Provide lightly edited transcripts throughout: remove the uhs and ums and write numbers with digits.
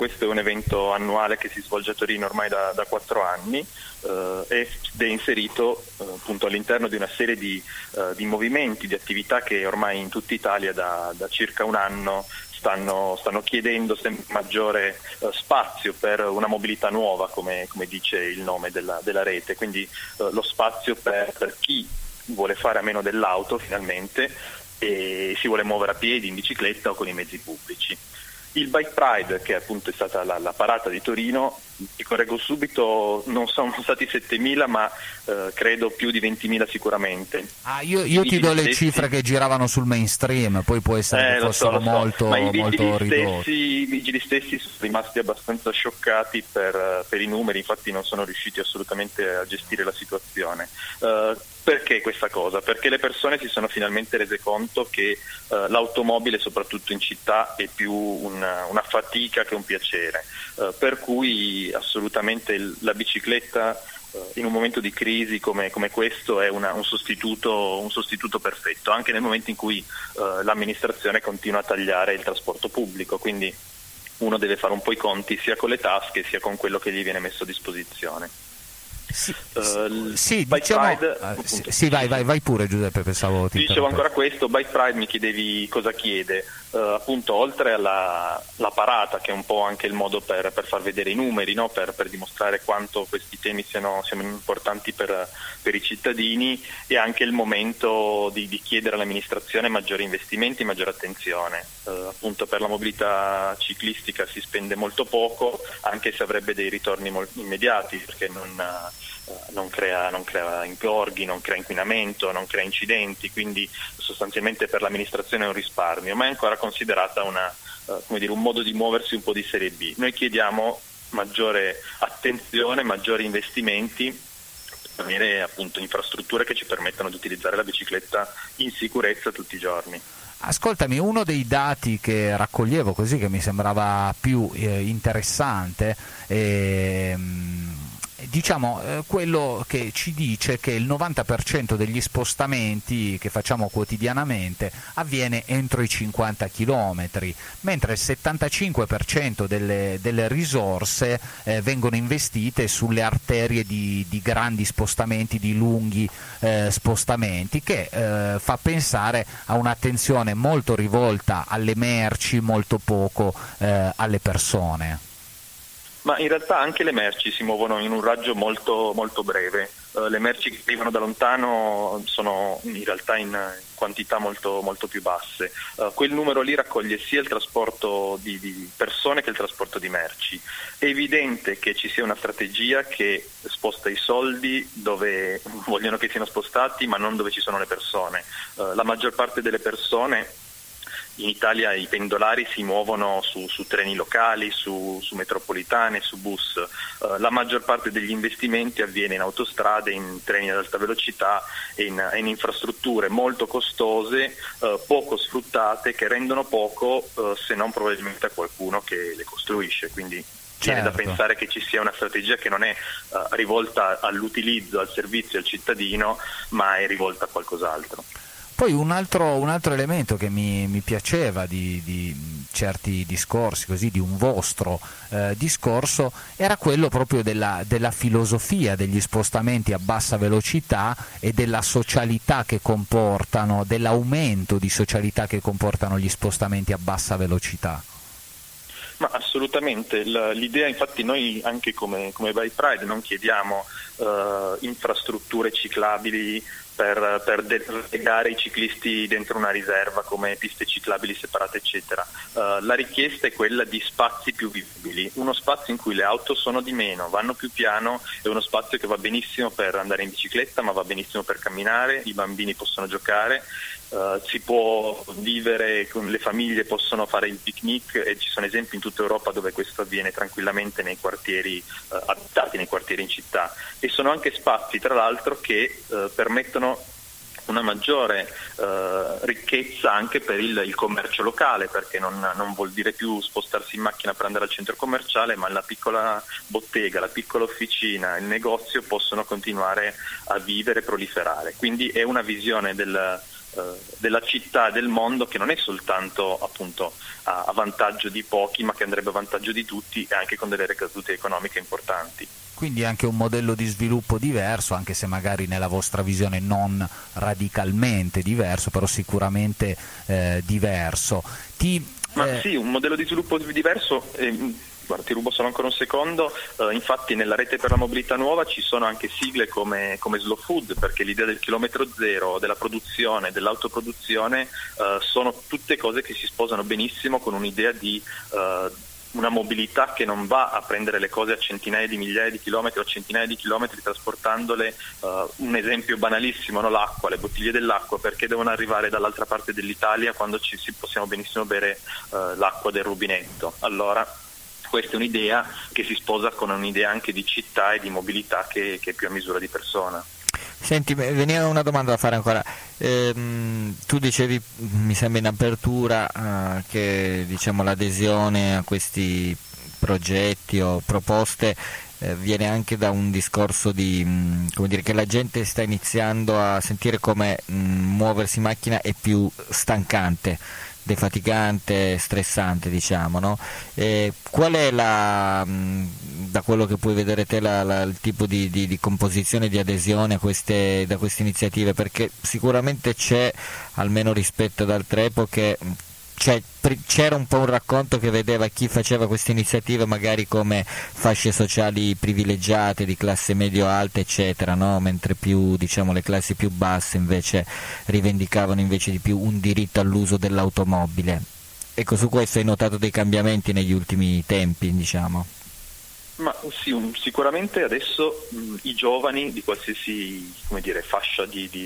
Questo è un evento annuale che si svolge a Torino ormai da 4 anni ed è inserito appunto all'interno di una serie di movimenti, di attività che ormai in tutta Italia da circa un anno stanno chiedendo sempre maggiore spazio per una mobilità nuova, come dice il nome della rete, quindi lo spazio per chi vuole fare a meno dell'auto finalmente e si vuole muovere a piedi, in bicicletta o con i mezzi pubblici. Il Bike Pride, che appunto è stata la parata di Torino, ti correggo subito, non sono stati 7.000 ma credo più di 20.000 sicuramente. Io ti do le cifre che giravano sul mainstream, poi può essere che fossero molto ridotti. I vigili stessi sono rimasti abbastanza scioccati per i numeri, infatti non sono riusciti assolutamente a gestire la situazione. Perché questa cosa? Perché le persone si sono finalmente rese conto che l'automobile, soprattutto in città, è più una fatica che un piacere, per cui assolutamente la bicicletta in un momento di crisi come questo è un sostituto perfetto, anche nel momento in cui l'amministrazione continua a tagliare il trasporto pubblico, quindi uno deve fare un po' i conti sia con le tasche sia con quello che gli viene messo a disposizione. Vai pure Giuseppe, pensavo ti dicevo ancora questo. Bike Pride, mi chiedevi cosa chiede, appunto oltre alla parata, che è un po' anche il modo per far vedere i numeri, no? per dimostrare quanto questi temi siano importanti per i cittadini, e anche il momento di chiedere all'amministrazione maggiori investimenti, maggiore attenzione. Appunto per la mobilità ciclistica si spende molto poco, anche se avrebbe dei ritorni immediati, perché non crea ingorghi, non crea inquinamento, non crea incidenti, quindi sostanzialmente per l'amministrazione è un risparmio, ma è ancora considerata un modo di muoversi un po' di serie B. Noi chiediamo maggiore attenzione, maggiori investimenti per avere appunto infrastrutture che ci permettano di utilizzare la bicicletta in sicurezza tutti i giorni. Ascoltami, uno dei dati che raccoglievo così, che mi sembrava più interessante, quello che ci dice che il 90% degli spostamenti che facciamo quotidianamente avviene entro i 50 km, mentre il 75% delle risorse vengono investite sulle arterie di grandi spostamenti, di lunghi spostamenti, che fa pensare a un'attenzione molto rivolta alle merci, molto poco alle persone. Ma in realtà anche le merci si muovono in un raggio molto, molto breve. Le merci che arrivano da lontano sono in realtà in quantità molto, molto più basse. Quel numero lì raccoglie sia il trasporto di persone che il trasporto di merci. È evidente che ci sia una strategia che sposta i soldi dove vogliono che siano spostati, ma non dove ci sono le persone. La maggior parte delle persone in Italia, i pendolari, si muovono su treni locali, su metropolitane, su bus. La maggior parte degli investimenti avviene in autostrade, in treni ad alta velocità e in infrastrutture molto costose, poco sfruttate, che rendono poco se non probabilmente a qualcuno che le costruisce. Quindi viene da pensare che ci sia una strategia che non è rivolta all'utilizzo, al servizio, al cittadino, ma è rivolta a qualcos'altro. Poi un altro elemento che mi piaceva di certi discorsi, così, di un vostro discorso, era quello proprio della filosofia degli spostamenti a bassa velocità e della socialità che comportano, dell'aumento di socialità che comportano gli spostamenti a bassa velocità. Ma assolutamente, l'idea, infatti noi anche come Bike Pride non chiediamo infrastrutture ciclabili per legare i ciclisti dentro una riserva come piste ciclabili separate eccetera. La richiesta è quella di spazi più vivibili, uno spazio in cui le auto sono di meno, vanno più piano, è uno spazio che va benissimo per andare in bicicletta ma va benissimo per camminare, i bambini possono giocare, si può vivere, le famiglie possono fare il picnic, e ci sono esempi in tutta Europa dove questo avviene tranquillamente nei quartieri abitati, nei quartieri in città, e sono anche spazi tra l'altro che permettono una maggiore ricchezza anche per il commercio locale, perché non vuol dire più spostarsi in macchina per andare al centro commerciale, ma la piccola bottega, la piccola officina, il negozio possono continuare a vivere e proliferare. Quindi è una visione della città e del mondo, che non è soltanto appunto a vantaggio di pochi, ma che andrebbe a vantaggio di tutti, e anche con delle ricadute economiche importanti. Quindi anche un modello di sviluppo diverso, anche se magari nella vostra visione non radicalmente diverso, però sicuramente diverso. Sì, un modello di sviluppo diverso. Guarda, ti rubo solo ancora un secondo. Infatti nella rete per la mobilità nuova ci sono anche sigle come Slow Food, perché l'idea del chilometro zero, della produzione, dell'autoproduzione, sono tutte cose che si sposano benissimo con un'idea di una mobilità che non va a prendere le cose a centinaia di migliaia di chilometri o centinaia di chilometri trasportandole. Un esempio banalissimo, no? L'acqua, le bottiglie dell'acqua, perché devono arrivare dall'altra parte dell'Italia quando possiamo benissimo bere l'acqua del rubinetto. Allora questa è un'idea che si sposa con un'idea anche di città e di mobilità che è più a misura di persona. Senti, veniva una domanda da fare ancora. Tu dicevi, mi sembra in apertura, che diciamo l'adesione a questi progetti o proposte viene anche da un discorso di come dire, che la gente sta iniziando a sentire come muoversi in macchina è più stancante, defaticante, stressante, diciamo, no? Qual è da quello che puoi vedere te il tipo di composizione, di adesione da queste iniziative? Perché sicuramente c'è, almeno rispetto ad altre epoche, c'era un po' un racconto che vedeva chi faceva queste iniziative magari come fasce sociali privilegiate di classe medio-alta, eccetera, no? Mentre più, diciamo, le classi più basse invece rivendicavano invece di più un diritto all'uso dell'automobile. Ecco, su questo hai notato dei cambiamenti negli ultimi tempi, diciamo? Ma sì, sicuramente adesso i giovani di qualsiasi, come dire, fascia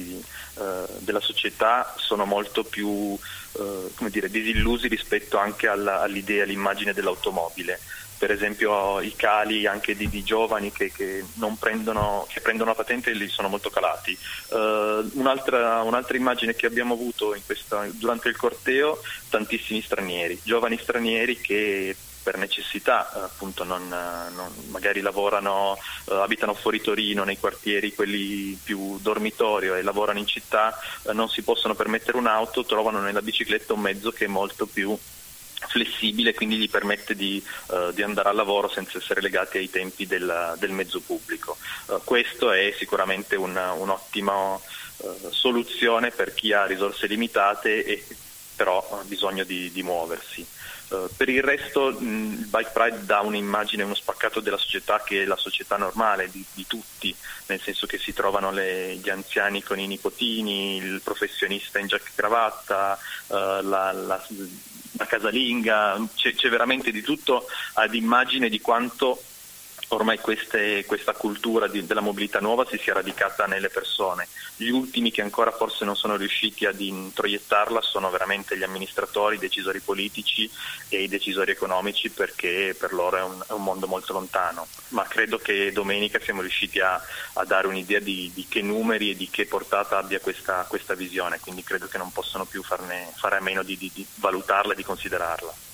della società sono molto più come dire, disillusi rispetto anche all'idea, all'immagine dell'automobile. Per esempio i cali anche di giovani che prendono la patente li sono molto calati. Un'altra immagine che abbiamo avuto durante il corteo, tantissimi stranieri, giovani stranieri che per necessità appunto magari lavorano, abitano fuori Torino, nei quartieri quelli più dormitorio, e lavorano in città, non si possono permettere un'auto, trovano nella bicicletta un mezzo che è molto più flessibile, quindi gli permette di andare al lavoro senza essere legati ai tempi del mezzo pubblico. Questo è sicuramente un'ottima soluzione per chi ha risorse limitate e però ha bisogno di muoversi. Per il resto il Bike Pride dà un'immagine, uno spaccato della società che è la società normale di tutti, nel senso che si trovano gli anziani con i nipotini, il professionista in giacca e cravatta, la casalinga, c'è veramente di tutto, ad immagine di quanto ormai questa cultura della mobilità nuova si sia radicata nelle persone. Gli ultimi che ancora forse non sono riusciti ad introiettarla sono veramente gli amministratori, i decisori politici e i decisori economici, perché per loro è un mondo molto lontano. Ma credo che domenica siamo riusciti a dare un'idea di che numeri e di che portata abbia questa visione, quindi credo che non possono più fare a meno di valutarla e di considerarla.